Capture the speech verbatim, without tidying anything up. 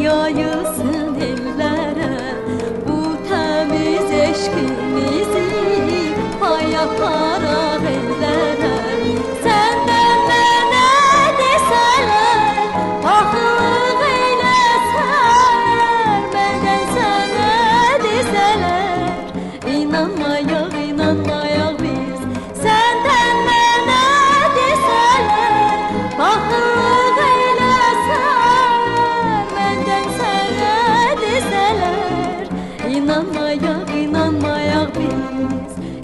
yayılsın ellere, bu temiz eşkimizi pay aparaq ellere. Senden mənə desələr, paxıllıq eyləsələr, məndən sənə desələr, inanmayaq, inanmayaq biz. Senden mənə desələr, paxıllıq eyləsələr, məndən sənə desələr, inanmayaq, inanmayaq biz.